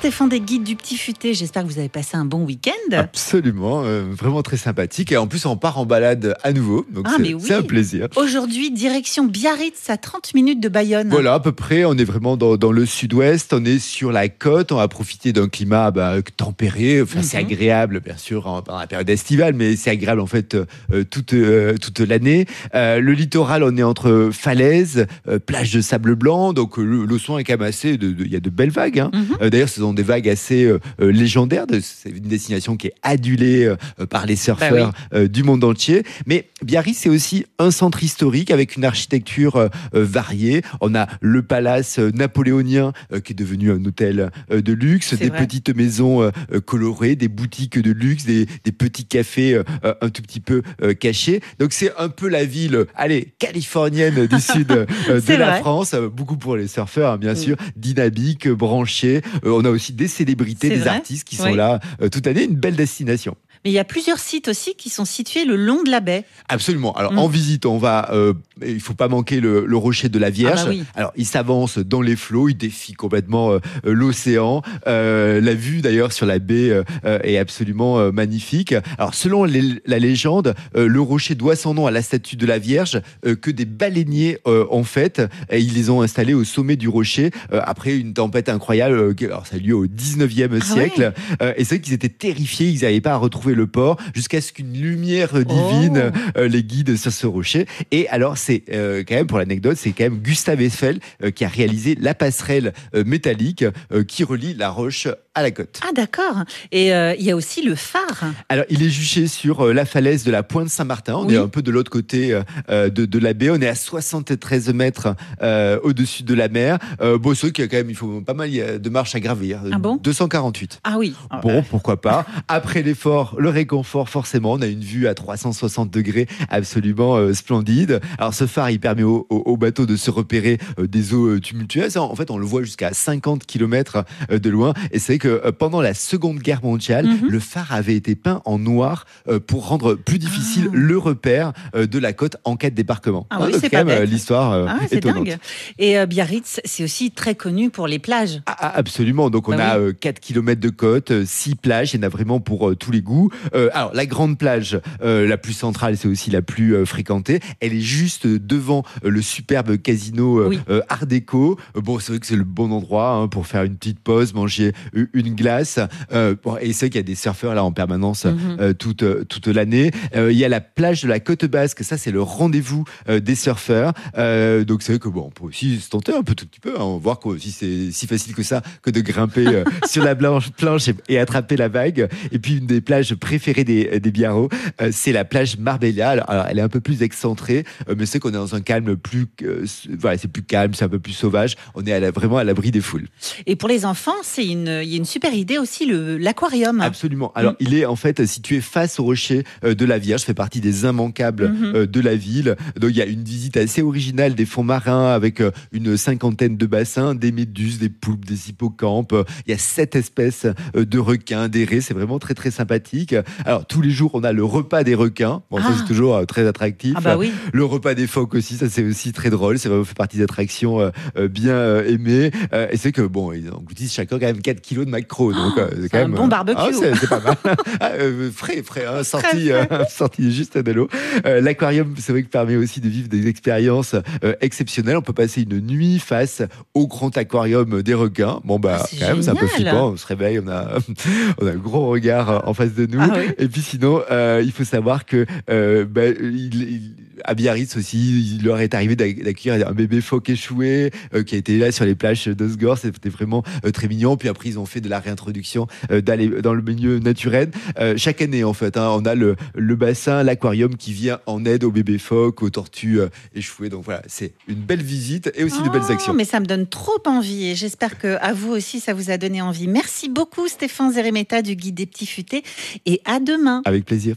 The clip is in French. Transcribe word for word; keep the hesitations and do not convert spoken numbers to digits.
Stéphane des Guides du Petit Futé. J'espère que vous avez passé un bon week-end. Absolument, euh, vraiment très sympathique. Et en plus, on part en balade à nouveau. Donc ah, c'est, mais oui. c'est un plaisir. Aujourd'hui, direction Biarritz, à trente minutes de Bayonne. Voilà, à peu près. On est vraiment dans, dans le sud-ouest. On est sur la côte. On va profiter d'un climat bah, tempéré. Enfin, mm-hmm. C'est agréable, bien sûr, en, pendant la période estivale, mais c'est agréable en fait euh, toute, euh, toute l'année. Euh, le littoral, on est entre falaises, euh, plages de sable blanc. Donc le, le son est quand même assez. Il y a de belles vagues. Hein. Mm-hmm. Euh, d'ailleurs, ce sont des vagues assez euh, légendaires. De, c'est une destination qui est adulée euh, par les surfeurs bah oui. euh, du monde entier. Mais Biarritz, c'est aussi un centre historique avec une architecture euh, variée. On a le palace napoléonien euh, qui est devenu un hôtel euh, de luxe, c'est des vrai. petites maisons euh, colorées, des boutiques de luxe, des, des petits cafés euh, un tout petit peu euh, cachés. Donc c'est un peu la ville, allez, californienne du sud euh, de la vrai. France. Euh, beaucoup pour les surfeurs, hein, bien oui. sûr, dynamique, branchée. Euh, on a aussi des célébrités, c'est des vrai. artistes qui oui. sont là euh, toute l'année. Une belle destination. Mais il y a plusieurs sites aussi qui sont situés le long de la baie. Absolument. Alors, mmh. en visite, on va... Euh, il ne faut pas manquer le, le rocher de la Vierge. Ah bah oui. Alors, il s'avance dans les flots, il défie complètement euh, l'océan. Euh, la vue, d'ailleurs, sur la baie euh, est absolument euh, magnifique. Alors, selon les, la légende, euh, le rocher doit son nom à la statue de la Vierge euh, que des baleiniers euh, ont faite. Et ils les ont installés au sommet du rocher euh, après une tempête incroyable. Euh, alors, ça a eu lieu au dix-neuvième ah siècle. Ouais. Euh, et c'est vrai qu'ils étaient terrifiés, ils n'arrivaient pas à retrouver le port jusqu'à ce qu'une lumière divine oh. euh, les guide sur ce rocher. Et alors, c'est euh, quand même, pour l'anecdote, c'est quand même Gustave Eiffel euh, qui a réalisé la passerelle euh, métallique euh, qui relie la roche à la côte. Ah d'accord. Et il euh, y a aussi le phare. Alors, il est juché sur euh, la falaise de la Pointe Saint-Martin. On oui. est un peu de l'autre côté euh, de, de la baie. On est à soixante-treize mètres euh, au-dessus de la mer. Euh, bon, c'est vrai qu'il y a quand même, il faut pas mal de marches à gravir. Ah bon deux cent quarante-huit. Ah oui. Bon, ouais. pourquoi pas. Après l'effort, le réconfort, forcément, on a une vue à trois cent soixante degrés absolument euh, splendide. Alors, ce phare, il permet au, au, au bateau de se repérer euh, des eaux euh, tumultueuses. En fait, on le voit jusqu'à cinquante kilomètres euh, de loin. Et c'est vrai que euh, pendant la Seconde Guerre mondiale, mm-hmm. le phare avait été peint en noir euh, pour rendre plus difficile ah. le repère euh, de la côte en cas de débarquement. Ah oui, donc, c'est quand pas même, bête. l'histoire euh, ah, c'est étonnante. Dingue. Et euh, Biarritz, c'est aussi très connu pour les plages. Ah, absolument. Donc, on bah a oui. euh, quatre kilomètres de côte, six plages. Il y en a vraiment pour euh, tous les goûts. Euh, alors, la grande plage, euh, la plus centrale, c'est aussi la plus euh, fréquentée. Elle est juste devant euh, le superbe casino euh, oui. euh, Art déco. Euh, bon, c'est vrai que c'est le bon endroit hein, pour faire une petite pause, manger une glace. Euh, bon, et c'est vrai qu'il y a des surfeurs là en permanence mm-hmm. euh, toute, euh, toute l'année. Euh, il y a la plage de la Côte Basque. Ça, c'est le rendez-vous euh, des surfeurs. Euh, donc, c'est vrai que bon, on peut aussi se tenter un peu, tout petit peu. Hein, voir que si c'est si facile que ça que de grimper euh, sur la planche, planche et, et attraper la vague. Et puis, une des plages préférées des, des Biarros, euh, c'est la plage Marbella. Alors, alors, elle est un peu plus excentrée, euh, mais c'est qu'on est dans un calme plus, euh, voilà, c'est plus calme, c'est un peu plus sauvage. On est à la, vraiment à l'abri des foules. Et pour les enfants, c'est une, il y a une super idée aussi, le, l'aquarium. Absolument. Alors, mmh. il est en fait situé face au rocher euh, de la Vierge, fait partie des immanquables mmh. euh, de la ville. Donc, il y a une visite assez originale des fonds marins avec euh, une cinquantaine de bassins, des méduses, des poulpes, des hippocampes. Il y a sept espèces euh, de requins, des raies. C'est vraiment très, très sympathique. Alors, tous les jours, on a le repas des requins. Bon, ah. ça, c'est toujours euh, très attractif. Ah bah oui. Le repas des phoques aussi, ça, c'est aussi très drôle. C'est vraiment fait partie des attractions euh, euh, bien euh, aimées. Euh, et c'est que, bon, ils goûtissent chacun quand même quatre kilos de maquereau. Donc, euh, c'est c'est quand même un bon barbecue. Ah, c'est, c'est pas mal. ah, euh, frais, frais, hein, sorti, euh, sorti juste de l'eau. Euh, l'aquarium, c'est vrai que permet aussi de vivre des expériences euh, exceptionnelles. On peut passer une nuit face au grand aquarium des requins. Bon, bah, ah, quand génial. même, c'est un peu flippant. On se réveille, on a, on a un gros regard en face de nous. Ah, oui. Et puis sinon, euh, il faut savoir que, euh, bah, il, il à Biarritz aussi, il leur est arrivé d'accueillir un bébé phoque échoué euh, qui a été là sur les plages d'Osgore. C'était vraiment euh, très mignon. Puis après, ils ont fait de la réintroduction euh, dans le milieu naturel. Euh, chaque année, en fait, hein, on a le, le bassin, l'aquarium qui vient en aide aux bébés phoques, aux tortues euh, échouées. Donc voilà, c'est une belle visite et aussi oh, de belles actions. Mais ça me donne trop envie et j'espère qu'à vous aussi, ça vous a donné envie. Merci beaucoup, Stéphane Zeremeta du Guide des Petits Futés et à demain. Avec plaisir.